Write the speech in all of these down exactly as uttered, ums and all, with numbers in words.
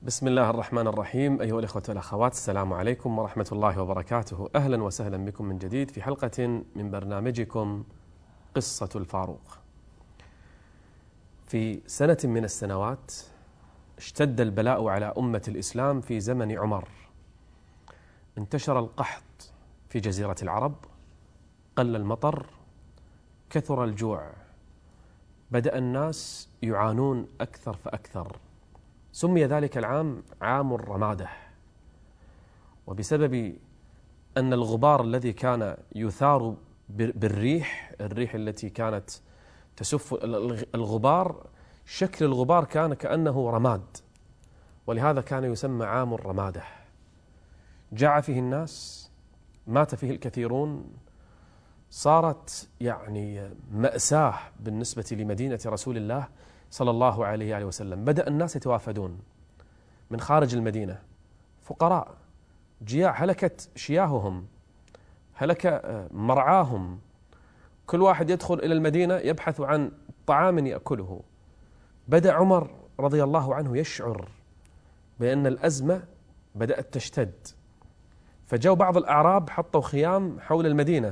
بسم الله الرحمن الرحيم. أيها الأخوة والأخوات، السلام عليكم ورحمة الله وبركاته. أهلا وسهلا بكم من جديد في حلقة من برنامجكم قصة الفاروق. في سنة من السنوات اشتد البلاء على أمة الإسلام في زمن عمر. انتشر القحط في جزيرة العرب، قل المطر، كثر الجوع، بدأ الناس يعانون أكثر فأكثر. سمي ذلك العام عام الرمادة، وبسبب أن الغبار الذي كان يثار بالريح الريح التي كانت تسف الغبار، شكل الغبار كان كأنه رماد، ولهذا كان يسمى عام الرمادة. جاع فيه الناس، مات فيه الكثيرون، صارت يعني مأساة بالنسبة لمدينة رسول الله صلى الله عليه وآله وسلم. بدأ الناس يتوافدون من خارج المدينة، فقراء جياع، هلكت شياههم، هلك مرعاهم، كل واحد يدخل إلى المدينة يبحث عن طعام يأكله. بدأ عمر رضي الله عنه يشعر بأن الأزمة بدأت تشتد، فجاءوا بعض الأعراب حطوا خيام حول المدينة،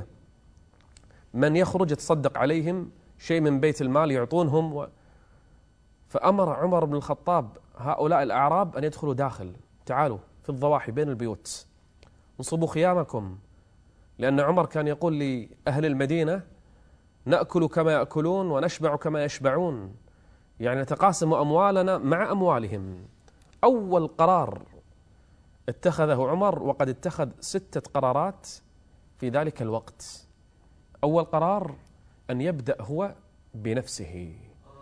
من يخرج يتصدق عليهم شيء من بيت المال يعطونهم و... فأمر عمر بن الخطاب هؤلاء الأعراب أن يدخلوا داخل، تعالوا في الضواحي بين البيوت انصبوا خيامكم، لأن عمر كان يقول لأهل المدينة نأكل كما يأكلون ونشبع كما يشبعون، يعني نتقاسم أموالنا مع أموالهم. أول قرار اتخذه عمر، وقد اتخذ ستة قرارات في ذلك الوقت. أول قرار أن يبدأ هو بنفسه،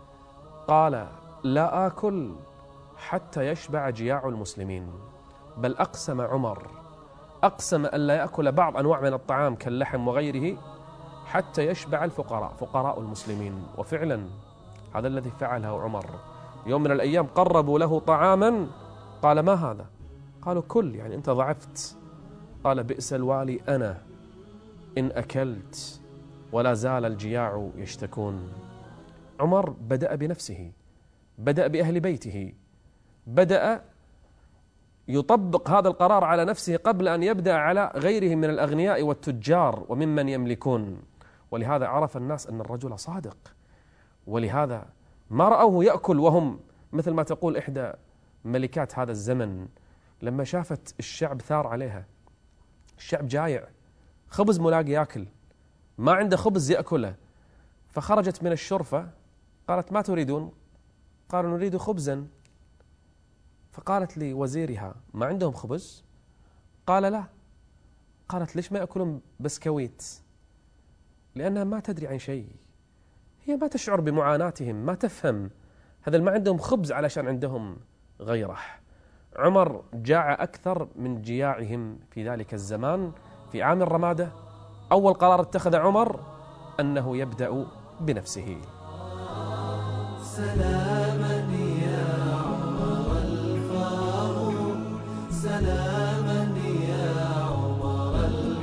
قال لا آكل حتى يشبع جياع المسلمين، بل أقسم عمر أقسم أن لا يأكل بعض أنواع من الطعام كاللحم وغيره حتى يشبع الفقراء فقراء المسلمين. وفعلا هذا الذي فعله عمر. يوم من الأيام قربوا له طعاما، قال ما هذا؟ قالوا كل، يعني أنت ضعفت. قال بئس الوالي أنا إن أكلت ولا زال الجياع يشتكون. عمر بدأ بنفسه، بدأ بأهل بيته، بدأ يطبق هذا القرار على نفسه قبل أن يبدأ على غيره من الأغنياء والتجار وممن يملكون. ولهذا عرف الناس أن الرجل صادق، ولهذا ما رأوه يأكل وهم مثل ما تقول إحدى ملكات هذا الزمن، لما شافت الشعب ثار عليها، الشعب جايع، خبز ملاقي يأكل، ما عنده خبز يأكله، فخرجت من الشرفة قالت ما تريدون؟ قالوا نريد خبزا. فقالت لوزيرها ما عندهم خبز؟ قال لا. قالت ليش ما يأكلون بسكويت؟ لأنها ما تدري عن شيء، هي ما تشعر بمعاناتهم، ما تفهم هذا ما عندهم خبز علشان عندهم غيره. عمر جاع أكثر من جياعهم في ذلك الزمان في عام الرمادة. أول قرار اتخذ عمر أنه يبدأ بنفسه. سلاما يا عمر الفاروق، سلاما يا عمر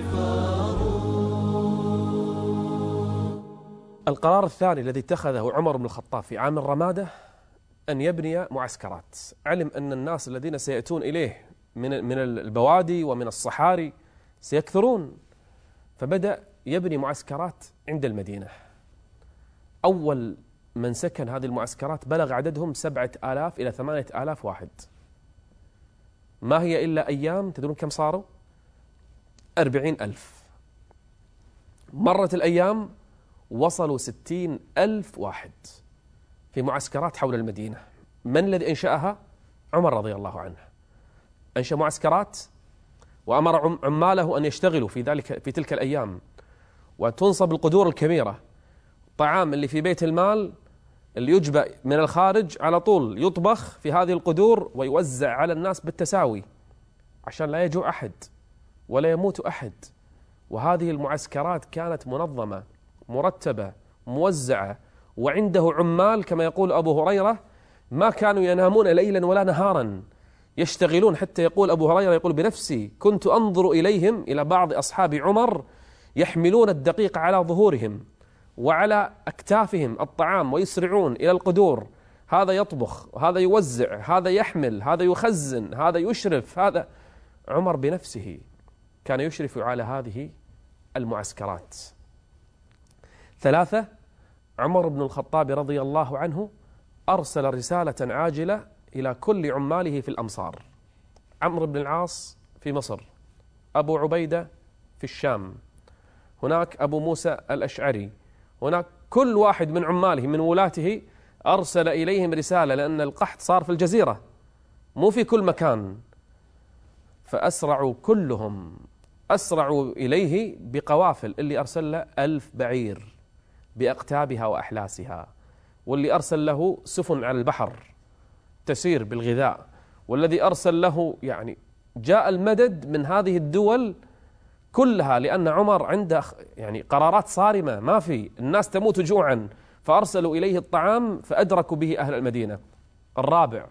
الفاروق. القرار الثاني الذي اتخذه عمر بن الخطاب في عام الرمادة أن يبني معسكرات. علم أن الناس الذين سيأتون إليه من من البوادي ومن الصحاري سيكثرون، فبدأ يبني معسكرات عند المدينة. أول من سكن هذه المعسكرات بلغ عددهم سبعة آلاف إلى ثمانية آلاف واحد. ما هي إلا أيام، تدرون كم صاروا؟ أربعين ألف. مرت الأيام وصلوا ستين ألف واحد في معسكرات حول المدينة. من الذي أنشأها؟ عمر رضي الله عنه. أنشأ معسكرات وأمر عماله أن يشتغلوا في ذلك في تلك الأيام، وتنصب القدور الكبيرة. الطعام اللي في بيت المال اللي يجبأ من الخارج على طول يطبخ في هذه القدور ويوزع على الناس بالتساوي عشان لا يجوع أحد ولا يموت أحد. وهذه المعسكرات كانت منظمة مرتبة موزعة، وعنده عمال كما يقول أبو هريرة ما كانوا ينامون ليلا ولا نهارا، يشتغلون. حتى يقول أبو هريرة يقول بنفسي كنت أنظر إليهم إلى بعض أصحاب عمر يحملون الدقيق على ظهورهم وعلى أكتافهم الطعام ويسرعون إلى القدور هذا يطبخ، هذا يوزع، هذا يحمل، هذا يخزن، هذا يشرف، هذا عمر بنفسه كان يشرف على هذه المعسكرات. ثلاثة، عمر بن الخطاب رضي الله عنه أرسل رسالة عاجلة إلى كل عماله في الأمصار. عمرو بن العاص في مصر، أبو عبيدة في الشام، هناك أبو موسى الأشعري، هناك كل واحد من عماله من ولاته أرسل إليهم رسالة، لأن القحط صار في الجزيرة مو في كل مكان، فأسرعوا كلهم أسرعوا إليه بقوافل. اللي أرسل له ألف بعير بأقتابها وأحلاسها، واللي أرسل له سفن على البحر تسير بالغذاء، والذي أرسل له يعني جاء المدد من هذه الدول كلها، لأن عمر عنده يعني قرارات صارمة، ما في الناس تموت جوعا، فأرسلوا إليه الطعام فأدركوا به أهل المدينة. الرابع،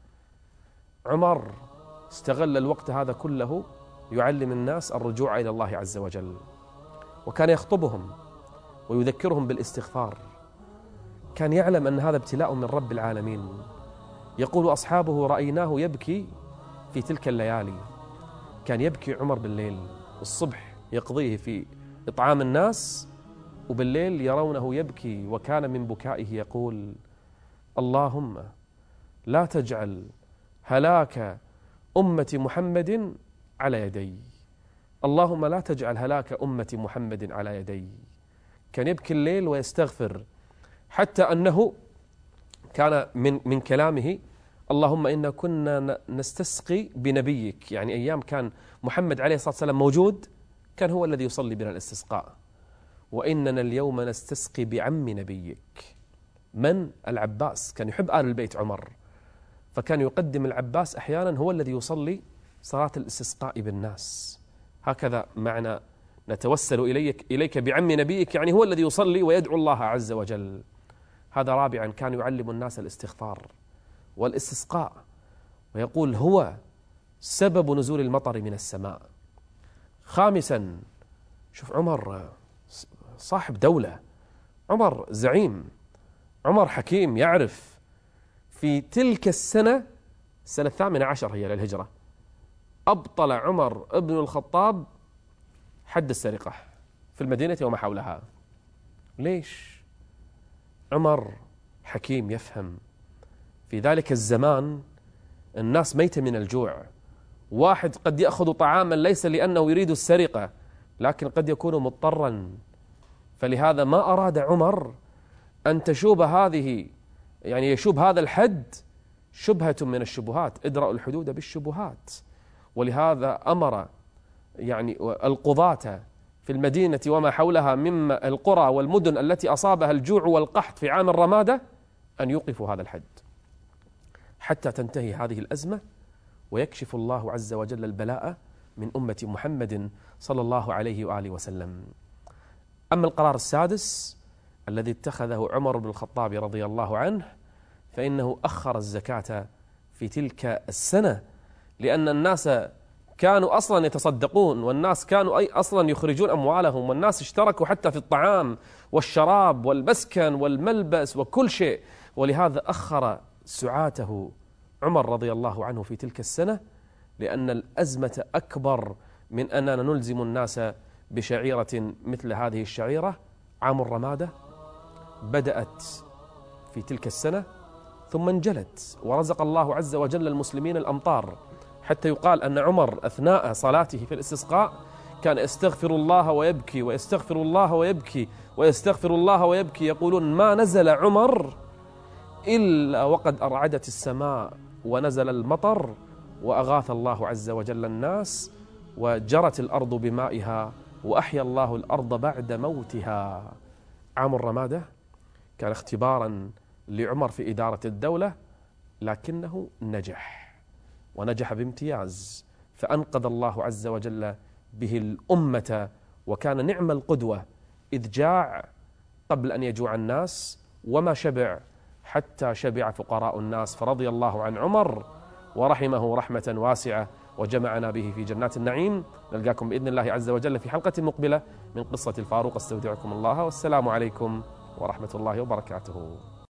عمر استغل الوقت هذا كله يعلم الناس الرجوع إلى الله عز وجل، وكان يخطبهم ويذكرهم بالاستغفار. كان يعلم أن هذا ابتلاء من رب العالمين. يقول أصحابه رأيناه يبكي في تلك الليالي. كان يبكي عمر بالليل، الصبح يقضيه في إطعام الناس، وبالليل يرونه يبكي، وكان من بكائه يقول: اللهم لا تجعل هلاك أمة محمد على يدي، اللهم لا تجعل هلاك أمة محمد على يدي. كان يبكي الليل ويستغفر، حتى أنه كان من من كلامه: اللهم إنا كنا نستسقي بنبيك، يعني أيام كان محمد عليه الصلاة والسلام موجود كان هو الذي يصلي بنا الاستسقاء، وإننا اليوم نستسقي بعم نبيك. من؟ العباس. كان يحب آل البيت عمر، فكان يقدم العباس أحيانا هو الذي يصلي صلاة الاستسقاء بالناس. هكذا معنى نتوسل إليك إليك بعم نبيك، يعني هو الذي يصلي ويدعو الله عز وجل. هذا رابعا، كان يعلم الناس الاستغفار والاستسقاء، ويقول هو سبب نزول المطر من السماء. خامسا، شوف عمر صاحب دولة، عمر زعيم، عمر حكيم، يعرف في تلك السنة، السنة الثامنة عشر هي للهجرة، أبطل عمر ابن الخطاب حد السرقة في المدينة وما حولها. ليش؟ عمر حكيم، يفهم في ذلك الزمان الناس ميتة من الجوع، واحد قد يأخذ طعاما ليس لأنه يريد السرقة، لكن قد يكون مضطرا. فلهذا ما أراد عمر أن تشوب هذه، يعني يشوب هذا الحد شبهة من الشبهات، ادرأوا الحدود بالشبهات. ولهذا أمر يعني القضاة في المدينة وما حولها مما القرى والمدن التي أصابها الجوع والقحط في عام الرمادة أن يوقفوا هذا الحد حتى تنتهي هذه الأزمة ويكشف الله عز وجل البلاء من أمة محمد صلى الله عليه وآله وسلم. أما القرار السادس الذي اتخذه عمر بن الخطاب رضي الله عنه، فإنه أخر الزكاة في تلك السنة، لأن الناس كانوا أصلا يتصدقون، والناس كانوا أي أصلا يخرجون أموالهم، والناس اشتركوا حتى في الطعام والشراب والمسكن والملبس وكل شيء. ولهذا أخر سعاته عمر رضي الله عنه في تلك السنة، لأن الأزمة أكبر من أننا نلزم الناس بشعيرة مثل هذه الشعيرة. عام الرمادة بدأت في تلك السنة ثم انجلت، ورزق الله عز وجل المسلمين الأمطار، حتى يقال أن عمر أثناء صلاته في الاستسقاء كان يستغفر الله ويبكي ويستغفر الله ويبكي ويستغفر الله ويبكي. يقولون ما نزل عمر إلا وقد أرعدت السماء ونزل المطر وأغاث الله عز وجل الناس وجرت الأرض بمائها وأحيا الله الأرض بعد موتها. عام الرمادة كان اختبارا لعمر في إدارة الدولة، لكنه نجح ونجح بامتياز، فأنقذ الله عز وجل به الأمة، وكان نعم القدوة إذ جاع قبل أن يجوع الناس وما شبع حتى شبع فقراء الناس. فرضي الله عن عمر ورحمه رحمة واسعة وجمعنا به في جنات النعيم. نلقاكم بإذن الله عز وجل في حلقة مقبلة من قصة الفاروق. استودعكم الله والسلام عليكم ورحمة الله وبركاته.